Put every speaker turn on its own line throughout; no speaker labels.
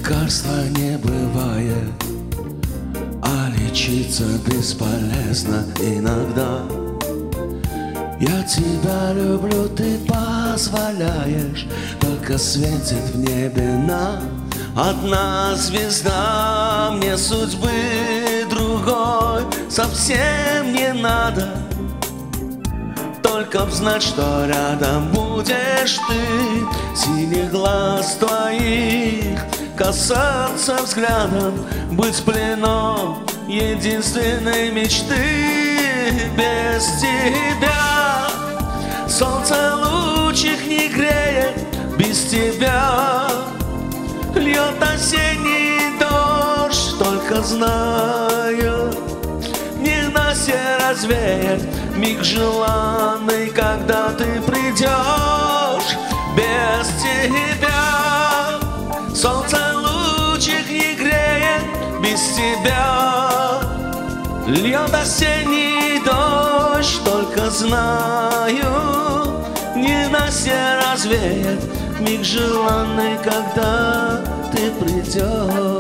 Лекарства не бывает, а лечиться бесполезно иногда. Я тебя люблю, ты позволяешь, только светит в небе нам одна звезда. Мне судьбы другой совсем не надо, только б знать, что рядом будешь ты. Синих глаз твоих касаться взглядом, быть пленом единственной мечты. Без тебя солнце лучик не греет, без тебя льет осенний дождь. Только знаю, ненастье развеет миг желанный, когда ты придешь. Без тебя солнце лучик не греет, без тебя льет осенний дождь. Только знаю, ненастье развеет миг желанный, когда ты придешь.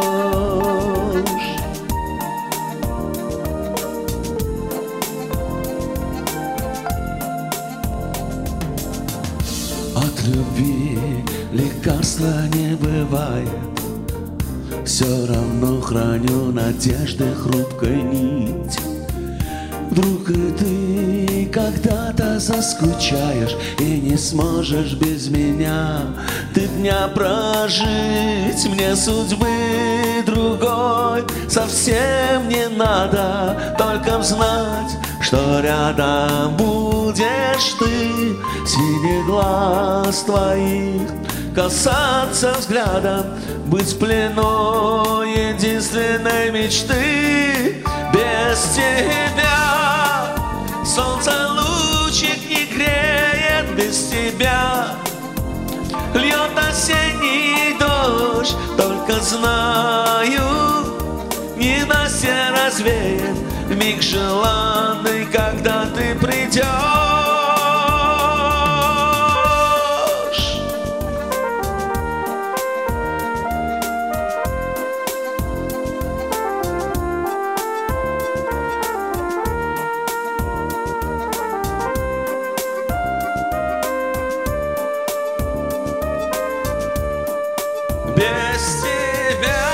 От любви лекарства не бывает, все равно храню надежды хрупкой нить. Вдруг и ты когда-то заскучаешь и не сможешь без меня ты дня прожить. Мне судьбы другой совсем не надо, только знать, что рядом будешь ты. Синих глаз твоих касаться взглядом, быть плену единственной мечты. Без тебя солнце лучик не греет, без тебя льет осенний дождь. Только знаю, ненастье развеет миг желанный, когда ты придешь. Без тебя,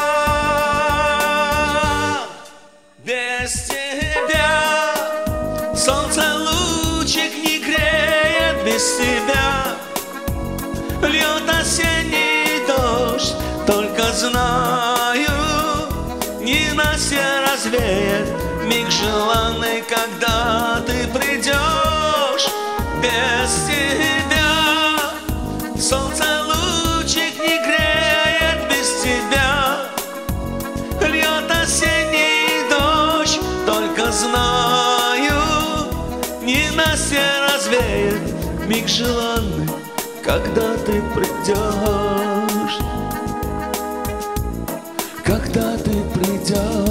без тебя солнце лучик не греет, без тебя льет осенний дождь. Только знаю, ненастье развеет миг желанный, когда ты придешь. Без тебя солнце лучик не греет, без тебя льет осенний дождь. Только знаю, ненастье развеет миг желанный, когда ты придешь. Когда ты придешь.